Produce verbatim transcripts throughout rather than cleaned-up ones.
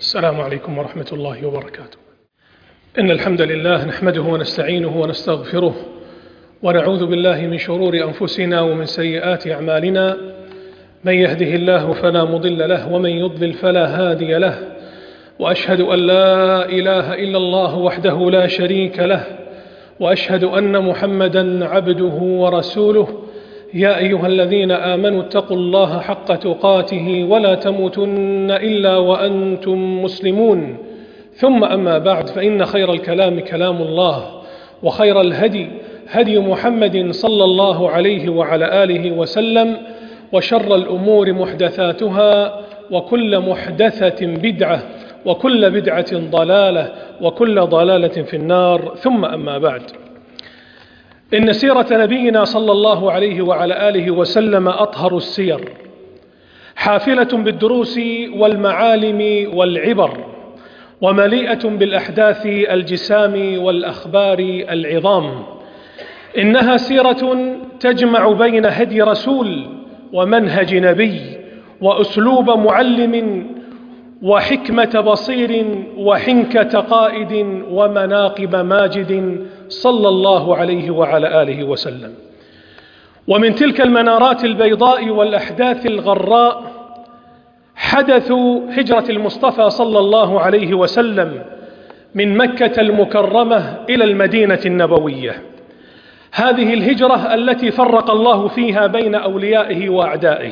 السلام عليكم ورحمة الله وبركاته. إن الحمد لله نحمده ونستعينه ونستغفره ونعوذ بالله من شرور أنفسنا ومن سيئات أعمالنا. من يهده الله فلا مضل له ومن يضلل فلا هادي له، وأشهد أن لا إله إلا الله وحده لا شريك له، وأشهد أن محمدا عبده ورسوله. يا أيها الذين آمنوا اتقوا الله حق تقاته ولا تموتن إلا وأنتم مسلمون. ثم أما بعد، فإن خير الكلام كلام الله، وخير الهدي هدي محمد صلى الله عليه وعلى آله وسلم، وشر الأمور محدثاتها، وكل محدثة بدعة، وكل بدعة ضلالة، وكل ضلالة في النار. ثم أما بعد، إن سيرة نبينا صلى الله عليه وعلى آله وسلم أطهر السير، حافلة بالدروس والمعالم والعبر، ومليئة بالأحداث الجسام والأخبار العظام. إنها سيرة تجمع بين هدي رسول ومنهج نبي وأسلوب معلم وحكمة بصير وحنكة قائد ومناقب ماجد صلى الله عليه وعلى آله وسلم. ومن تلك المنارات البيضاء والأحداث الغراء حدث هجرة المصطفى صلى الله عليه وسلم من مكة المكرمة إلى المدينة النبوية. هذه الهجرة التي فرق الله فيها بين أوليائه وأعدائه،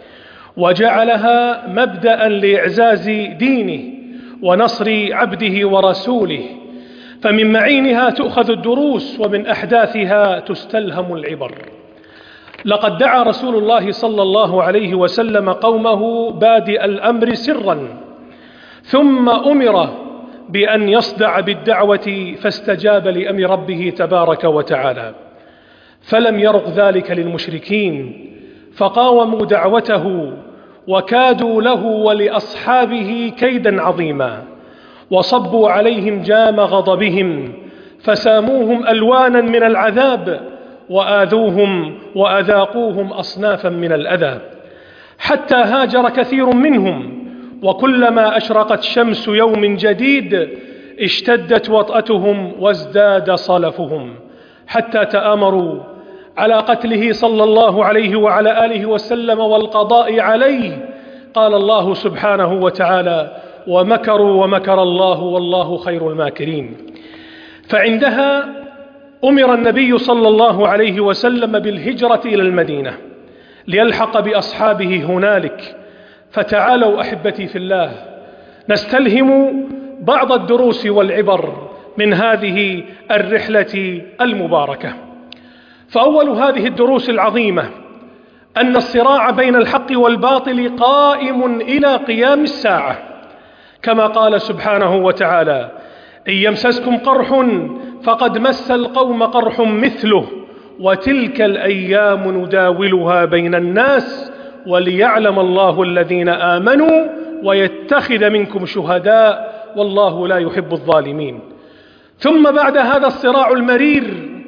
وجعلها مبدأ لإعزاز دينه ونصر عبده ورسوله. فمن معينها تؤخذ الدروس، ومن أحداثها تستلهم العبر. لقد دعا رسول الله صلى الله عليه وسلم قومه بادئ الأمر سرا، ثم أمر بأن يصدع بالدعوة فاستجاب لأمر ربه تبارك وتعالى. فلم يرق ذلك للمشركين، فقاوموا دعوته وكادوا له ولأصحابه كيدا عظيما، وصبوا عليهم جام غضبهم، فساموهم ألوانا من العذاب، وآذوهم وأذاقوهم أصنافا من الأذى، حتى هاجر كثير منهم. وكلما أشرقت شمس يوم جديد اشتدت وطأتهم وازداد صلفهم، حتى تآمروا على قتله صلى الله عليه وعلى آله وسلم والقضاء عليه. قال الله سبحانه وتعالى: ومكروا ومكر الله والله خير الماكرين. فعندها أمر النبي صلى الله عليه وسلم بالهجرة إلى المدينة ليلحق بأصحابه هنالك. فتعالوا أحبتي في الله نستلهم بعض الدروس والعبر من هذه الرحلة المباركة. فأول هذه الدروس العظيمة أن الصراع بين الحق والباطل قائم إلى قيام الساعة، كما قال سبحانه وتعالى: إن يمسسكم قرح فقد مس القوم قرح مثله وتلك الأيام نداولها بين الناس وليعلم الله الذين آمنوا ويتخذ منكم شهداء والله لا يحب الظالمين. ثم بعد هذا الصراع المرير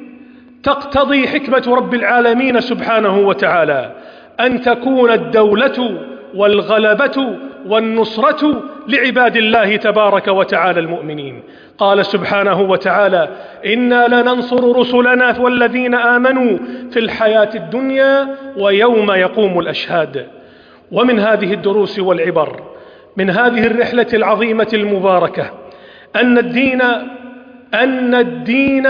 تقتضي حكمة رب العالمين سبحانه وتعالى أن تكون الدولة والغلبة والنصرة لعباد الله تبارك وتعالى المؤمنين. قال سبحانه وتعالى: إنا لننصر رسلنا والذين آمنوا في الحياة الدنيا ويوم يقوم الأشهاد. ومن هذه الدروس والعبر من هذه الرحلة العظيمة المباركة أن الدين أن الدين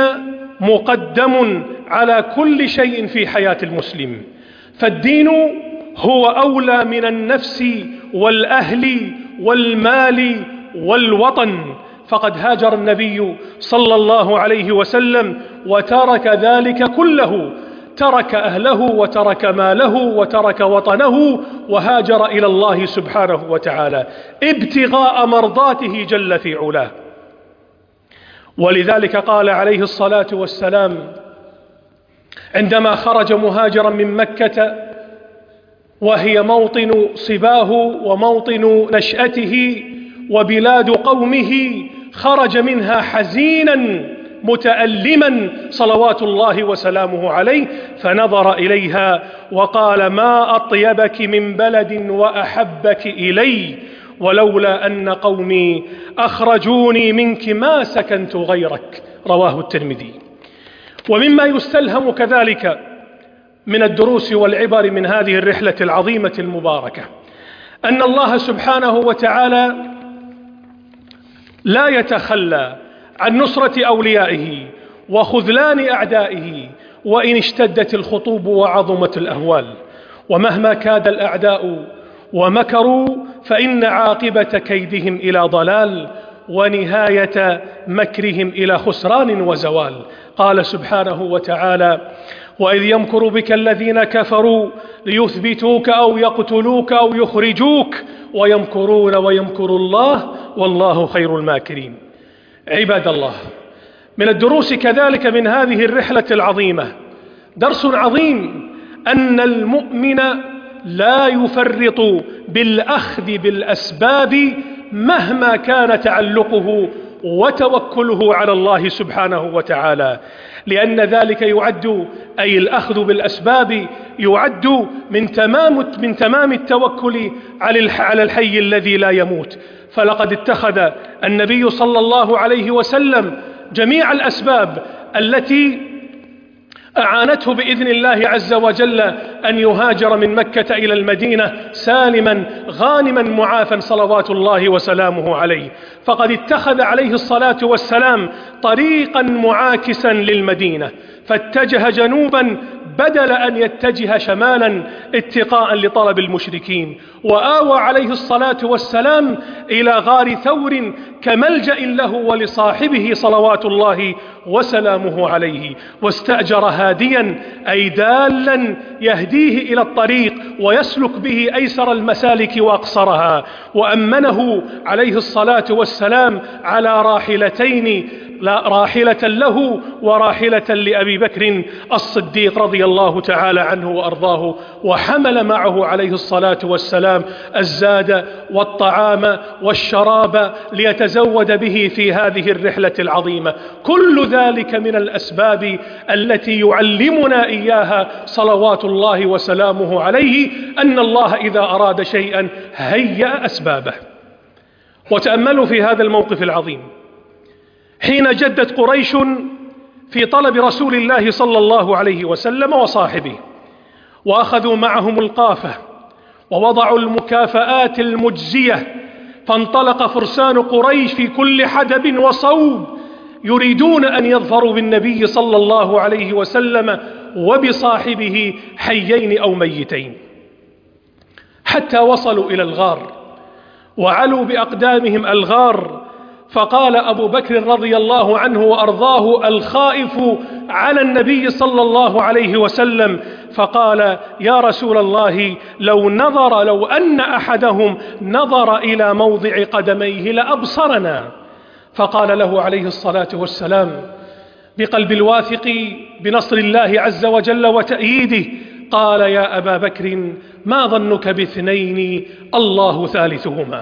مقدم على كل شيء في حياة المسلم، فالدين هو أولى من النفس والأهل والمال والوطن. فقد هاجر النبي صلى الله عليه وسلم وترك ذلك كله، ترك أهله وترك ماله وترك وطنه وهاجر إلى الله سبحانه وتعالى ابتغاء مرضاته جل في علاه. ولذلك قال عليه الصلاة والسلام عندما خرج مهاجرا من مكة وهي موطن صباه وموطن نشأته وبلاد قومه، خرج منها حزينا متألما صلوات الله وسلامه عليه، فنظر إليها وقال: ما أطيبك من بلد وأحبك إلي، ولولا أن قومي أخرجوني منك ما سكنت غيرك، رواه الترمذي. ومما يستلهم كذلك من الدروس والعبر من هذه الرحلة العظيمة المباركة أن الله سبحانه وتعالى لا يتخلى عن نصرة أوليائه وخذلان أعدائه وإن اشتدت الخطوب وعظمت الأهوال. ومهما كاد الأعداء ومكروا فإن عاقبة كيدهم إلى ضلال ونهاية مكرهم إلى خسران وزوال. قال سبحانه وتعالى: وإذ يمكر بك الذين كفروا ليثبتوك أو يقتلوك أو يخرجوك ويمكرون ويمكر الله والله خير الماكرين. عباد الله، من الدروس كذلك من هذه الرحلة العظيمة درس عظيم أن المؤمن لا يفرط بالأخذ بالأسباب مهما كان تعلقه وتوكله على الله سبحانه وتعالى، لأن ذلك يعد، أي الأخذ بالأسباب يعد من تمام من تمام التوكل على الحي الذي لا يموت. فلقد اتخذ النبي صلى الله عليه وسلم جميع الأسباب التي أعانته بإذن الله عز وجل أن يهاجر من مكة إلى المدينة سالما غانما معافا صلوات الله وسلامه عليه. فقد اتخذ عليه الصلاة والسلام طريقا معاكسا للمدينة، فاتجه جنوبا بدل أن يتجه شمالا اتقاء لطلب المشركين، وآوى عليه الصلاة والسلام إلى غار ثور كملجأ له ولصاحبه صلوات الله وسلامه عليه، واستأجر هاديا أي دالا يهديه إلى الطريق ويسلك به أيسر المسالك وأقصرها، وأمنه عليه الصلاة والسلام على راحلتين، لا راحلة له وراحلة لأبي بكر الصديق رضي الله تعالى عنه وأرضاه، وحمل معه عليه الصلاة والسلام الزاد والطعام والشراب ليتزود به في هذه الرحلة العظيمة. كل ذلك من الأسباب التي يعلمنا إياها صلوات الله وسلامه عليه أن الله إذا أراد شيئا هيأ أسبابه. وتأملوا في هذا الموقف العظيم حين جدت قريش في طلب رسول الله صلى الله عليه وسلم وصاحبه، وأخذوا معهم القافة ووضعوا المكافآت المجزية، فانطلق فرسان قريش في كل حدب وصوب يريدون أن يظفروا بالنبي صلى الله عليه وسلم وبصاحبه حيين أو ميتين، حتى وصلوا إلى الغار وعلوا بأقدامهم الغار. فقال أبو بكر رضي الله عنه وأرضاه الخائف على النبي صلى الله عليه وسلم، فقال: يا رسول الله، لو نظر لو أن أحدهم نظر إلى موضع قدميه لأبصرنا. فقال له عليه الصلاة والسلام بقلب الواثق بنصر الله عز وجل وتأييده، قال: يا أبا بكر، ما ظنك باثنين الله ثالثهما.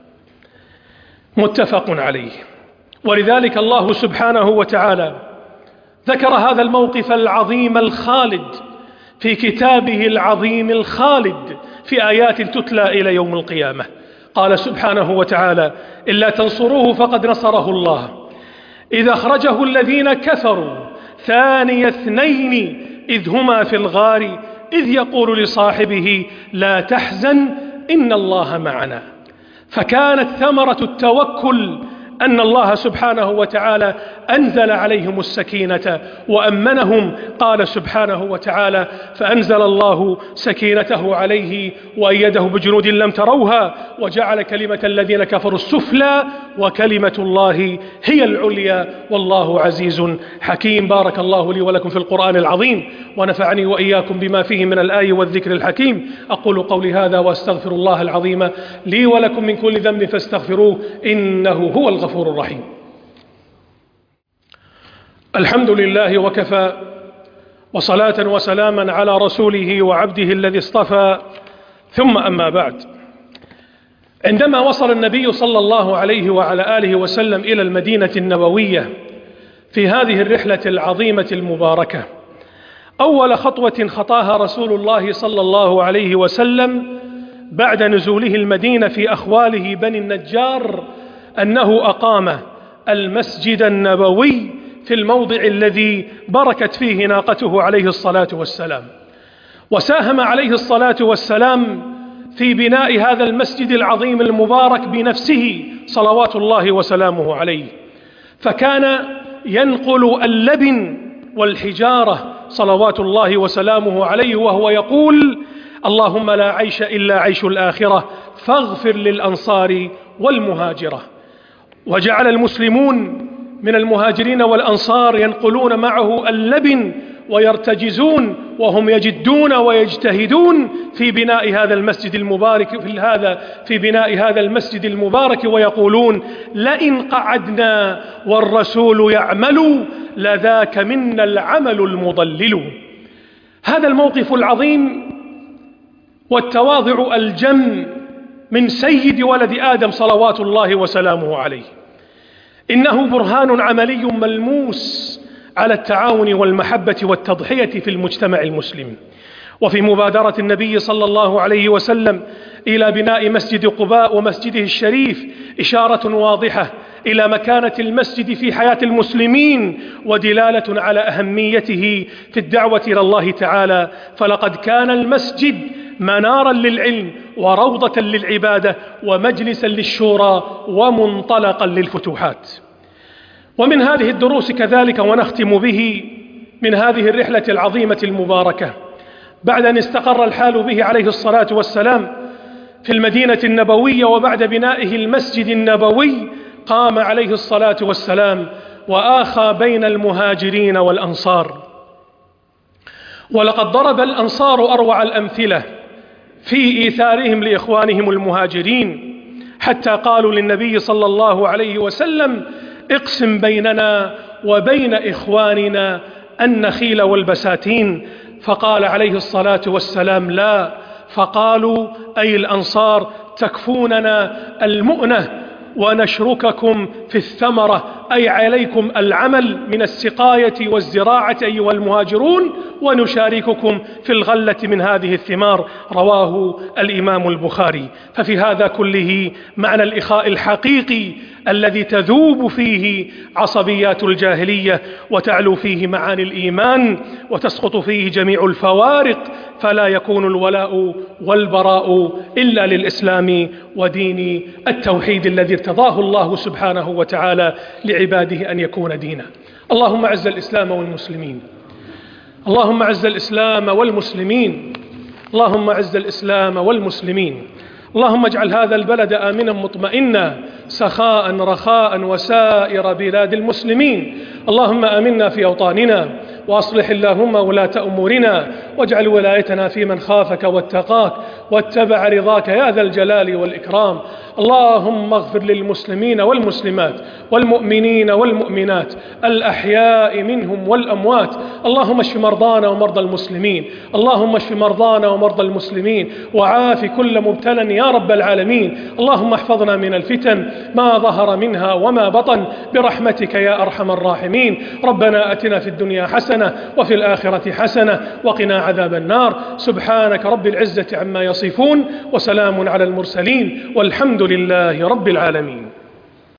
متفق عليه. ولذلك الله سبحانه وتعالى ذكر هذا الموقف العظيم الخالد في كتابه العظيم الخالد في آيات تتلى إلى يوم القيامة. قال سبحانه وتعالى: إلا تنصروه فقد نصره الله إذ أخرجه الذين كفروا ثاني اثنين إذ هما في الغار إذ يقول لصاحبه لا تحزن إن الله معنا. فكانت ثمرة التوكل أن الله سبحانه وتعالى أنزل عليهم السكينة وأمنهم. قال سبحانه وتعالى: فأنزل الله سكينته عليه وأيده بجنود لم تروها وجعل كلمة الذين كفروا السفلى وكلمة الله هي العليا والله عزيز حكيم. بارك الله لي ولكم في القرآن العظيم ونفعني وإياكم بما فيه من الآي والذكر الحكيم. أقول قولي هذا وأستغفر الله العظيم لي ولكم من كل ذنب فاستغفروه إنه هو الغفور الرحيم. الحمد لله وكفى، وصلاة وسلاما على رسوله وعبده الذي اصطفى، ثم أما بعد. عندما وصل النبي صلى الله عليه وعلى آله وسلم إلى المدينة النبوية في هذه الرحلة العظيمة المباركة، أول خطوة خطاها رسول الله صلى الله عليه وسلم بعد نزوله المدينة في أخواله بني النجار أنه أقام المسجد النبوي في الموضع الذي بركت فيه ناقته عليه الصلاة والسلام، وساهم عليه الصلاة والسلام في بناء هذا المسجد العظيم المبارك بنفسه صلوات الله وسلامه عليه، فكان ينقل اللبن والحجارة صلوات الله وسلامه عليه وهو يقول: اللهم لا عيش إلا عيش الآخرة فاغفر للأنصار والمهاجرة. وجعل المسلمون من المهاجرين والأنصار ينقلون معه اللبن ويرتجزون وهم يجدون ويجتهدون في بناء هذا المسجد المبارك في هذا في بناء هذا المسجد المبارك، ويقولون: لئن قعدنا والرسول يعمل لذاك منا العمل المضلل. هذا الموقف العظيم والتواضع الجم من سيد ولد آدم صلوات الله وسلامه عليه إنه برهان عملي ملموس على التعاون والمحبة والتضحية في المجتمع المسلم. وفي مبادرة النبي صلى الله عليه وسلم إلى بناء مسجد قباء ومسجده الشريف إشارة واضحة إلى مكانة المسجد في حياة المسلمين ودلالة على أهميته في الدعوة إلى الله تعالى، فلقد كان المسجد منارا للعلم وروضة للعبادة ومجلسا للشورى ومنطلقا للفتوحات. ومن هذه الدروس كذلك، ونختم به، من هذه الرحلة العظيمة المباركة بعد أن استقر الحال به عليه الصلاة والسلام في المدينة النبوية وبعد بنائه المسجد النبوي، قام عليه الصلاة والسلام وآخى بين المهاجرين والأنصار. ولقد ضرب الأنصار أروع الأمثلة في إيثارهم لإخوانهم المهاجرين، حتى قالوا للنبي صلى الله عليه وسلم: اقسم بيننا وبين إخواننا النخيل والبساتين. فقال عليه الصلاة والسلام: لا. فقالوا أي الأنصار: تكفوننا المؤنة ونشرككم في الثمرة، أي عليكم العمل من السقاية والزراعة أيها المهاجرون، ونشارككم في الغلة من هذه الثمار. رواه الإمام البخاري. ففي هذا كله معنى الإخاء الحقيقي الذي تذوب فيه عصبيات الجاهلية وتعلو فيه معاني الإيمان وتسقط فيه جميع الفوارق، فلا يكون الولاء والبراء إلا للإسلام ودين التوحيد الذي ارتضاه الله سبحانه وتعالى لعباده أن يكون دينا. اللهم أعز الإسلام والمسلمين، اللهم أعز الإسلام والمسلمين، اللهم أعز الإسلام والمسلمين. اللهم اجعل هذا البلد آمنا مطمئنا سخاء رخاء وسائر بلاد المسلمين. اللهم آمنا في أوطاننا، وأصلح اللهم ولاة أمورنا، واجعل ولايتنا في من خافك واتقاك واتبع رضاك يا ذا الجلال والإكرام. اللهم اغفر للمسلمين والمسلمات والمؤمنين والمؤمنات الأحياء منهم والأموات. اللهم اشف مرضانا ومرضى المسلمين، اللهم اشف مرضانا ومرضى المسلمين، وعاف كل مبتلى يا رب العالمين. اللهم احفظنا من الفتن ما ظهر منها وما بطن برحمتك يا أرحم الراحمين. ربنا أتنا في الدنيا حسنة وفي الآخرة حسنة وقنا عذاب النار. سبحانك رب العزة عما يصفون، وسلام على المرسلين، والحمد لله رب العالمين.